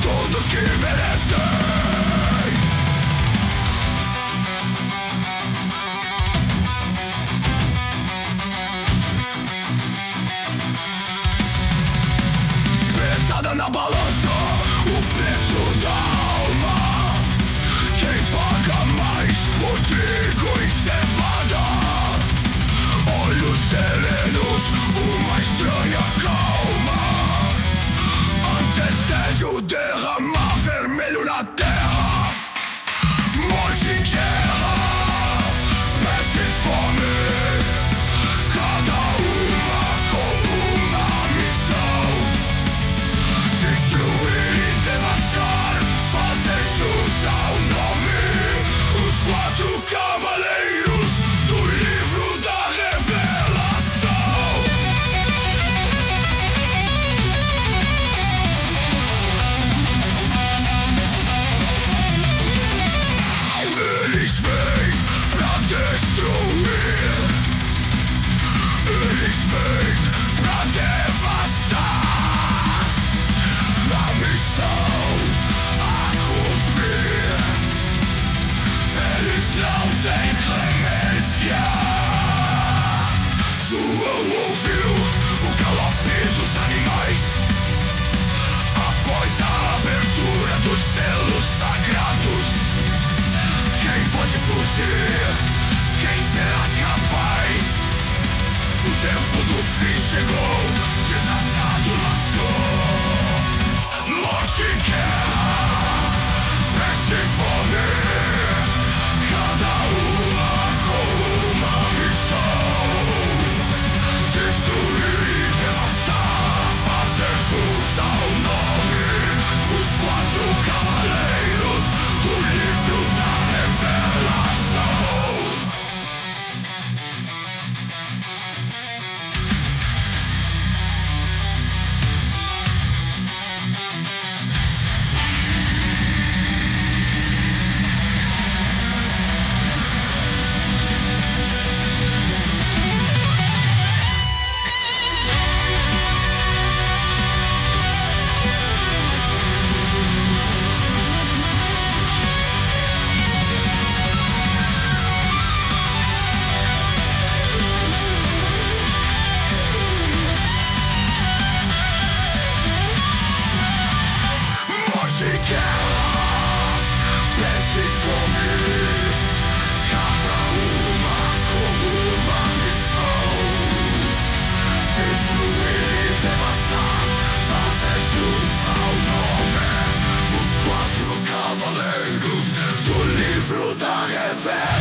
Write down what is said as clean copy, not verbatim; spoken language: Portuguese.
todos que merecem. Pesada na balança, o preço da alma. Quem paga mais por trigo e cevada? Olhos serenos, uma estranha calma antecede o derramar vermelho na terra. Morte e guerra, peste e fome, cada uma com uma missão: destruir e devastar, fazer jus ao nome. Os quatro cavaleiros do livro da revelação. Eles vêm pra destruir, eles vêm pra devastar. A missão a cumprir, eles não têm clemência. João ouviu o galope dos animais após a abertura dos selos sagrados. Quem pode fugir? Quem será capaz? O tempo do fim chegou, desatado laçou. Morte e guerra, peste e fome, cada uma com uma missão: destruir e devastar, fazer jus ao nome. Os quatro cavaleiros do livro da revelação. Morte e guerra, peste e fome, cada uma com uma missão: destruir e devastar, fazer jus ao nome. Os quatro cavaleiros do livro da revelação.